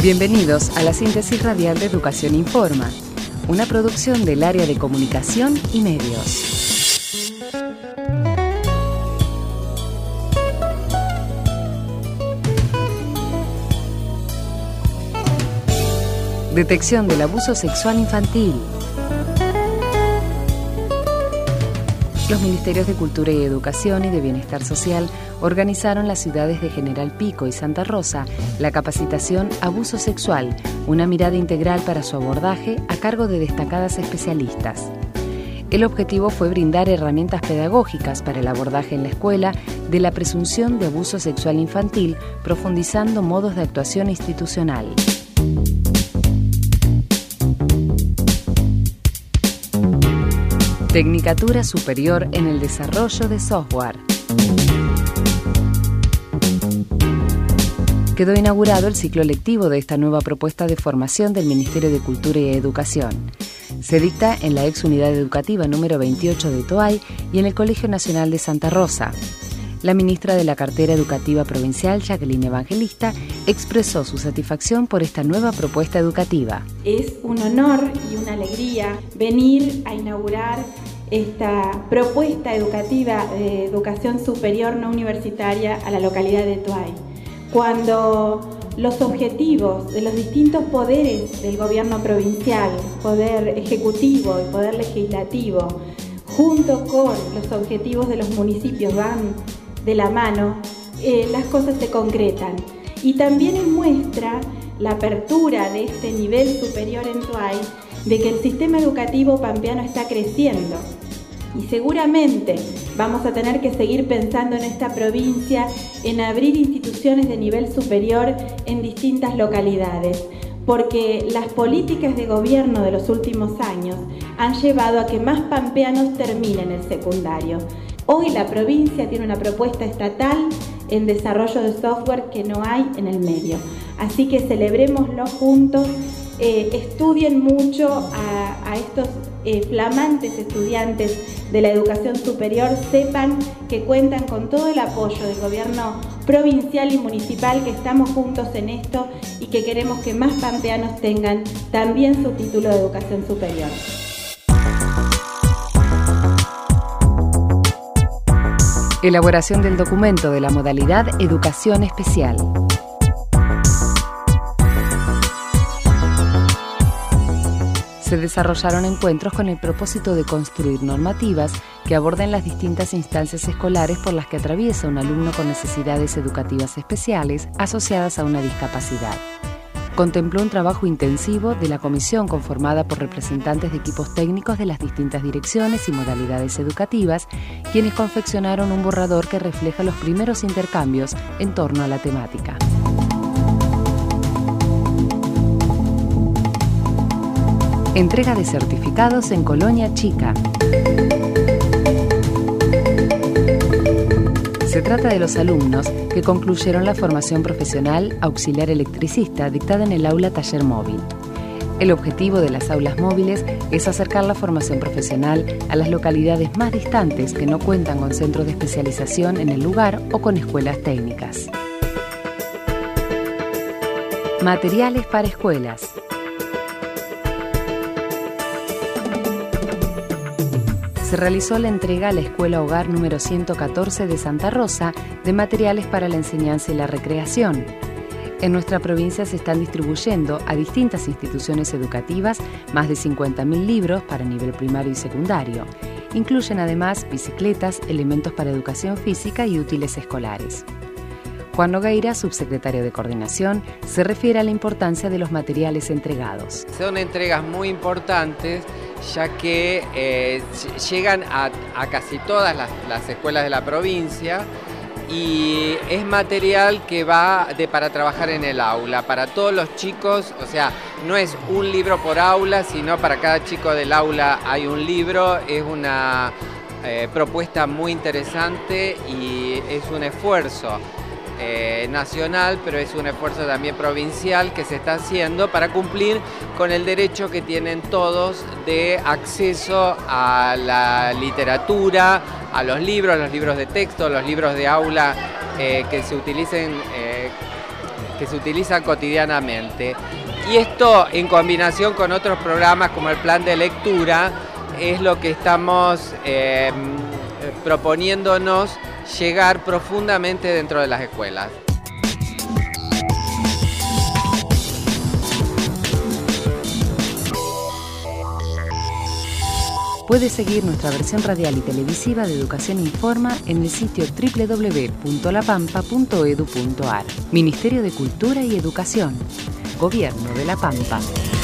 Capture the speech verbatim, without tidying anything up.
Bienvenidos a la síntesis radial de Educación Informa, una producción del área de comunicación y medios. Detección del abuso sexual infantil. Los Ministerios de Cultura y Educación y de Bienestar Social organizaron las ciudades de General Pico y Santa Rosa la capacitación Abuso Sexual, una mirada integral para su abordaje a cargo de destacadas especialistas. El objetivo fue brindar herramientas pedagógicas para el abordaje en la escuela de la presunción de abuso sexual infantil, profundizando modos de actuación institucional. Tecnicatura superior en el desarrollo de software. Quedó inaugurado el ciclo lectivo de esta nueva propuesta de formación del Ministerio de Cultura y Educación. Se dicta en la ex unidad educativa número veintiocho de Toay y en el Colegio Nacional de Santa Rosa. La ministra de la Cartera Educativa Provincial, Jacqueline Evangelista, expresó su satisfacción por esta nueva propuesta educativa. Es un honor y una alegría venir a inaugurar esta propuesta educativa de educación superior no universitaria a la localidad de Toay. Cuando los objetivos de los distintos poderes del gobierno provincial, poder ejecutivo y poder legislativo, junto con los objetivos de los municipios van de la mano, eh, las cosas se concretan. Y también muestra la apertura de este nivel superior en Toay, de que el sistema educativo pampeano está creciendo. Y seguramente vamos a tener que seguir pensando en esta provincia, en abrir instituciones de nivel superior en distintas localidades, porque las políticas de gobierno de los últimos años han llevado a que más pampeanos terminen el secundario. Hoy la provincia tiene una propuesta estatal en desarrollo de software que no hay en el medio. Así que celebrémoslo juntos, eh, estudien mucho a, a estos eh, flamantes estudiantes de la educación superior, sepan que cuentan con todo el apoyo del gobierno provincial y municipal, que estamos juntos en esto y que queremos que más pampeanos tengan también su título de educación superior. Elaboración del documento de la modalidad Educación Especial. Se desarrollaron encuentros con el propósito de construir normativas que aborden las distintas instancias escolares por las que atraviesa un alumno con necesidades educativas especiales asociadas a una discapacidad. Contempló un trabajo intensivo de la comisión conformada por representantes de equipos técnicos de las distintas direcciones y modalidades educativas, quienes confeccionaron un borrador que refleja los primeros intercambios en torno a la temática. Entrega de certificados en Colonia Chica. Se trata de los alumnos que concluyeron la formación profesional auxiliar electricista dictada en el aula Taller Móvil. El objetivo de las aulas móviles es acercar la formación profesional a las localidades más distantes que no cuentan con centros de especialización en el lugar o con escuelas técnicas. Materiales para escuelas. Se realizó la entrega a la Escuela Hogar número ciento catorce de Santa Rosa de materiales para la enseñanza y la recreación. En nuestra provincia se están distribuyendo a distintas instituciones educativas más de cincuenta mil libros para nivel primario y secundario. Incluyen además bicicletas, elementos para educación física y útiles escolares. Juan Nogueira, subsecretario de Coordinación, se refiere a la importancia de los materiales entregados. Son entregas muy importantes, ya que eh, llegan a, a casi todas las, las escuelas de la provincia y es material que va de, para trabajar en el aula, para todos los chicos, o sea, no es un libro por aula, sino para cada chico del aula hay un libro. Es una eh, propuesta muy interesante y es un esfuerzo Eh, nacional, pero es un esfuerzo también provincial que se está haciendo para cumplir con el derecho que tienen todos de acceso a la literatura, a los libros, los libros de texto, los libros de aula eh, que se utilicen, eh, que que se utilizan cotidianamente. Y esto, en combinación con otros programas como el plan de lectura, es lo que estamos eh, proponiéndonos llegar profundamente dentro de las escuelas. Puede seguir nuestra versión radial y televisiva de Educación Informa en el sitio doble u doble u doble u punto la pampa punto edu punto ar. Ministerio de Cultura y Educación. Gobierno de La Pampa.